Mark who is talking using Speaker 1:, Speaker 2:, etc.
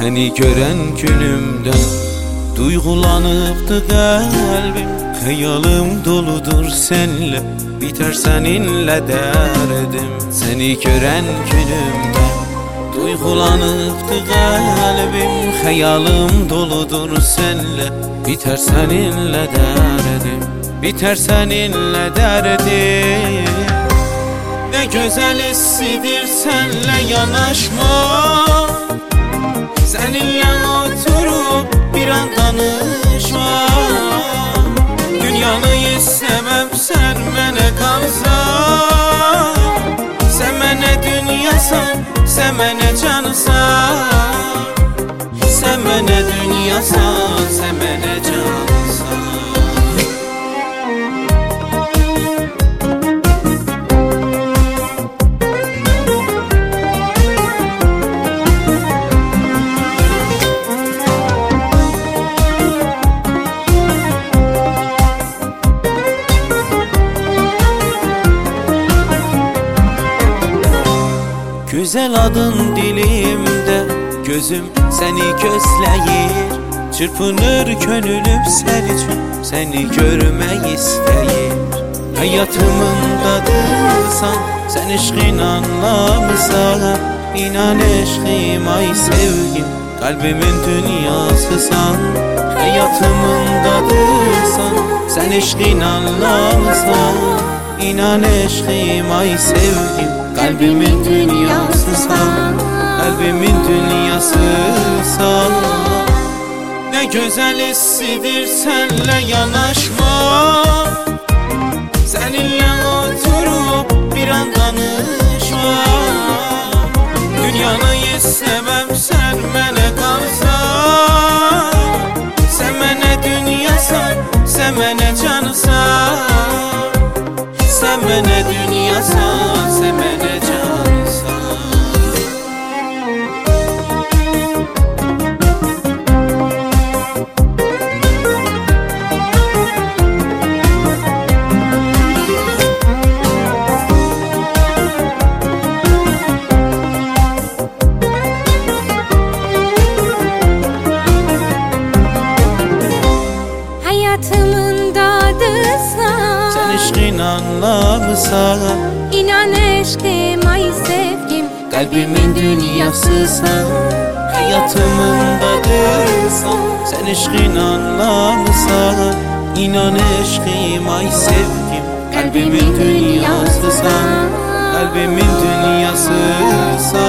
Speaker 1: Seni gören günümden duygulanıptı kalbim. Hayalım doludur senle, biter seninle derdim. Seni gören günümden duygulanıptı kalbim. Hayalım doludur senle, biter seninle derdim. Biter seninle derdim. Ne güzel hissidir senle yanaşmak, seninle oturup bir an danışmak. Dünyanı istemem sen mene kalsan, sen mene dünyasan, sen mene cansan. Sen mene dünyasan, sen mene cansan. Güzel adın dilimde, gözüm seni gözleyir. Çırpınır gönlüm sen için, seni görmek isteyir. Hayatımın dadıysan, sen eşkin anlamısan. İnan eşkim ay sevgim, kalbimin dünyasısan. Hayatımın dadıysan, sen eşkin anlamısan. İnan eşkim ay sevgim, kalbimin dünyasısan. Kalbimin dünyasısan. Ne güzel hissidir senle yanaşmak, seninle oturup bir an danışmak. Dünyanı istemem sen mene kalsan, sen mene dünyasan, sen mene cansan. Sen mene dünyasan, sen mene cansan.
Speaker 2: Hayatımın dadıysan,
Speaker 1: sen eşkin anlamısan.
Speaker 2: İnan eşkim ay sevgim,
Speaker 1: kalbimin dünyasısan. Hayatımın dadıysan, sen eşkin anlamısan. İnan eşkim ay sevgim, kalbimin dünyasısan. Kalbimin dünyasısan.